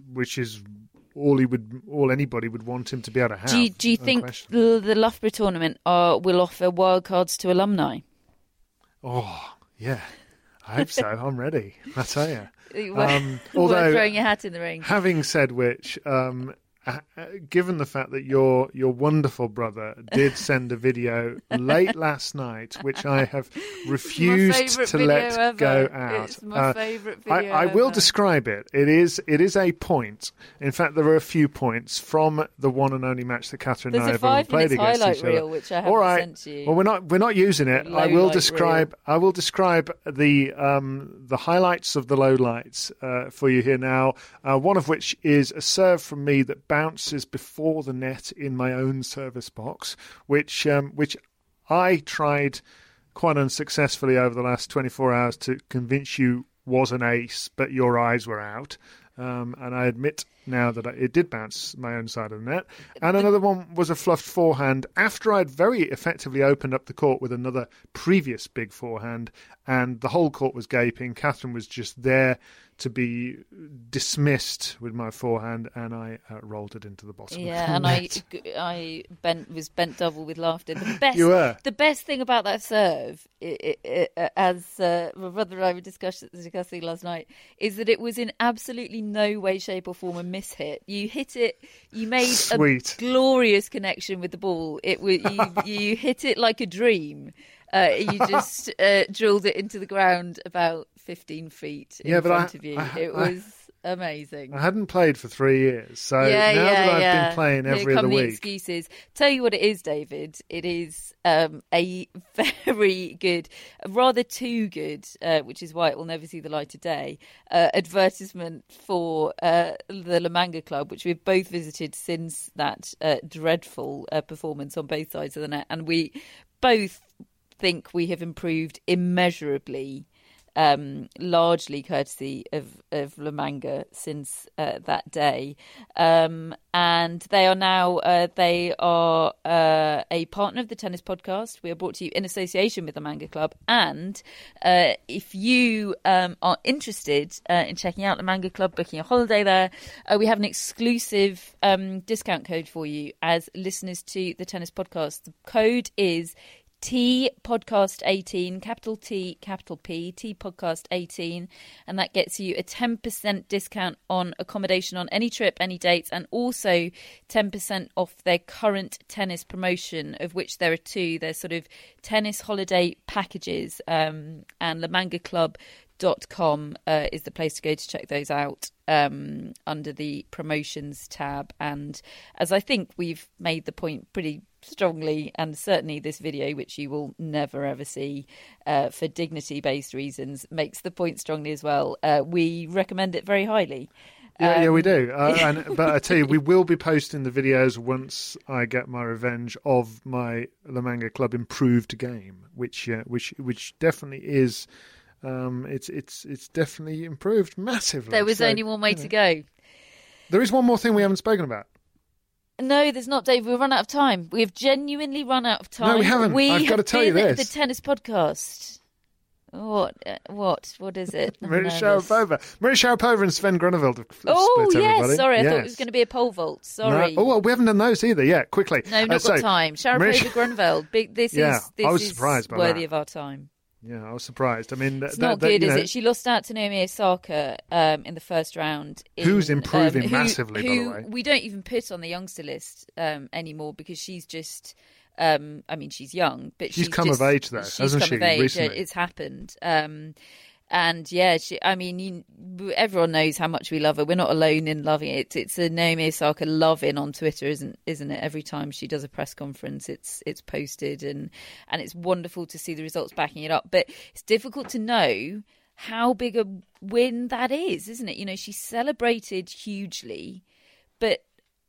all anybody would want him to be able to have. Do you think the Loughborough tournament will offer wildcards to alumni? Oh, yeah. I hope so. I'm ready. I tell you. Although throwing your hat in the ring. Having said which, given the fact that your wonderful brother did send a video late last night, which I have refused to let go out. It's my favourite video I will describe it. It is a point. In fact, there are a few points from the one and only match that Catherine and I have ever played against each other. There's a 5-minute highlight reel which I haven't sent to you. Well, we're not using it. I will describe the highlights of the lowlights for you here now. One of which is a serve from me that bounces before the net in my own service box, which I tried quite unsuccessfully over the last 24 hours to convince you was an ace, but your eyes were out. And I admit now that it did bounce my own side of the net. And another one was a fluffed forehand after I'd very effectively opened up the court with another previous big forehand, and the whole court was gaping. Catherine was just there to be dismissed with my forehand, and I rolled it into the bottom. Yeah, and net. I was bent double with laughter. You were. The best thing about that serve, as my brother and I were discussing last night, is that it was in absolutely no way, shape, or form a mishit. You hit it. You made Sweet. A glorious connection with the ball. It was you hit it like a dream. You just drilled it into the ground about 15 feet in front of you. It was amazing. I hadn't played for 3 years, so now that I've been playing every other week. Here come the excuses. Tell you what it is, David. It is a very good, rather too good, which is why it will never see the light of day, advertisement for the La Manga Club, which we've both visited since that dreadful performance on both sides of the net. And we both think we have improved immeasurably, largely courtesy of La Manga since that day, and they are now a partner of the Tennis Podcast. We are brought to you in association with the Manga Club, and if you are interested in checking out the Manga Club, booking a holiday there, we have an exclusive discount code for you as listeners to the Tennis Podcast. The code is T Podcast 18, capital T, capital P, T Podcast 18, and that gets you a 10% discount on accommodation on any trip, any dates, and also 10% off their current tennis promotion, of which there are two. They're sort of tennis holiday packages, and lamangaclub.com is the place to go to check those out under the promotions tab. And as I think we've made the point pretty strongly, and certainly this video, which you will never ever see for dignity-based reasons, makes the point strongly as well. We recommend it very highly. Yeah, we do. But I tell you, we will be posting the videos once I get my revenge of my La Manga Club improved game, which definitely is. It's definitely improved massively. There was only one way to go. There is one more thing we haven't spoken about. No, there's not, Dave. We've run out of time. We have genuinely run out of time. No, we haven't. I've got to tell you this. The tennis podcast. What is it? Maria Sharapova and Sven Groeneveld have split yes, everybody. Sorry, I thought it was going to be a pole vault. Sorry. No. Oh, well, we haven't done those either yet. Quickly. No, not got time. Sharapova, Groeneveld. This is surprised by worthy that. of our time. Yeah, I was surprised. I mean, it's not good, is it? She lost out to Naomi Osaka in the first round. Who's improving massively, by the way. We don't even put on the youngster list anymore because she's just... she's young, but she's come of age, though, hasn't she? Recently, it's happened. And yeah, everyone knows how much we love her. We're not alone in loving it. It's a Naomi Osaka love-in on Twitter, isn't it? Every time she does a press conference, it's posted, and it's wonderful to see the results backing it up. But it's difficult to know how big a win that is, isn't it? She celebrated hugely, but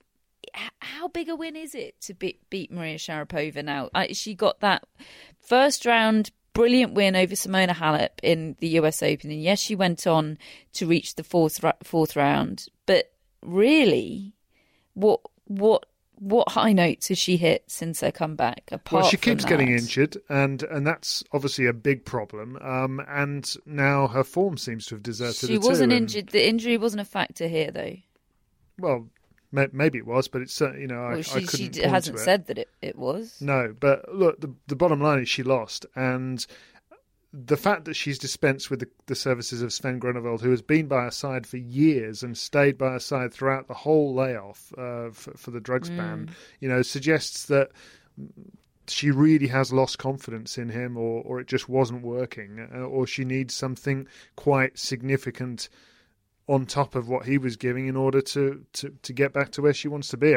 how big a win is it to beat Maria Sharapova now? She got that first round brilliant win over Simona Halep in the US Open, and yes, she went on to reach the fourth round. But really, what high notes has she hit since her comeback? Well, she keeps getting injured, and that's obviously a big problem. And now her form seems to have deserted her too. She wasn't injured. The injury wasn't a factor here, though. Well, maybe it was, but it's I couldn't she point hasn't to it. said that it was. No, but look, the bottom line is she lost, and the fact that she's dispensed with the services of Sven Groeneveld, who has been by her side for years and stayed by her side throughout the whole layoff for the drugs ban, suggests that she really has lost confidence in him, or it just wasn't working, or she needs something quite significant on top of what he was giving in order to get back to where she wants to be.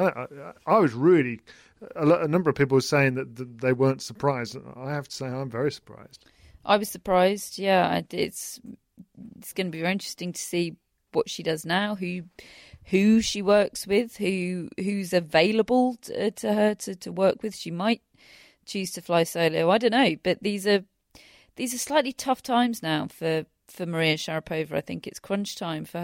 I was really... A number of people were saying that they weren't surprised. I have to say I'm very surprised. I was surprised, yeah. It's going to be very interesting to see what she does now, who she works with, who's available to her to work with. She might choose to fly solo. I don't know, but these are slightly tough times now for Maria Sharapova. I think it's crunch time for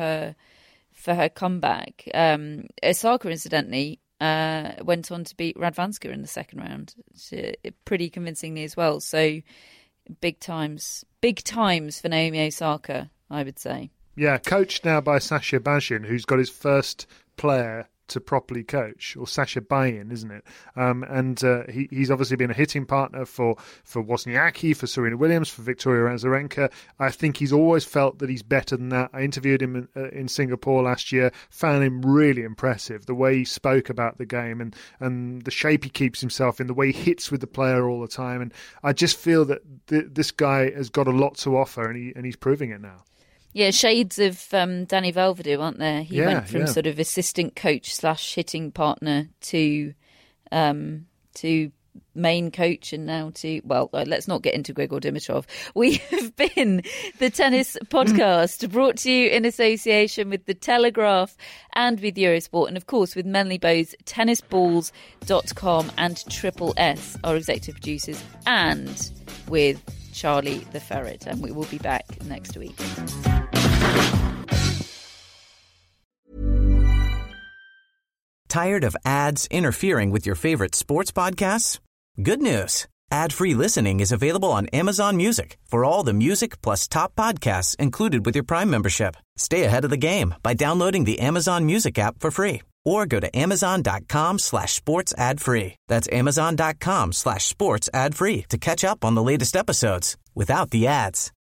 her comeback. Osaka, incidentally, went on to beat Radwanska in the second round, pretty convincingly as well. So big times for Naomi Osaka, I would say. Yeah, coached now by Sasha Bazhin, who's got his first player to properly coach, or Sasha Bayin, isn't it? And he's obviously been a hitting partner for Wozniacki, for Serena Williams, for Victoria Azarenka. I think he's always felt that he's better than that. I interviewed him in Singapore last year, found him really impressive, the way he spoke about the game and the shape he keeps himself in, the way he hits with the player all the time. And I just feel that this guy has got a lot to offer, and he's proving it now. Yeah, shades of Danny Velvedou, aren't there? He went from sort of assistant coach / hitting partner to main coach, and now to, well, let's not get into Grigor Dimitrov. We have been the Tennis Podcast, brought to you in association with The Telegraph and with Eurosport, and of course with Menley Bowes, tennisballs.com, and Triple S, our executive producers, and with Charlie the Ferret. And we will be back next week. Tired of ads interfering with your favorite sports podcasts? Good news. Ad-free listening is available on Amazon Music for all the music plus top podcasts included with your Prime membership. Stay ahead of the game by downloading the Amazon Music app for free, or go to amazon.com/sports ad free. That's amazon.com/sports ad free to catch up on the latest episodes without the ads.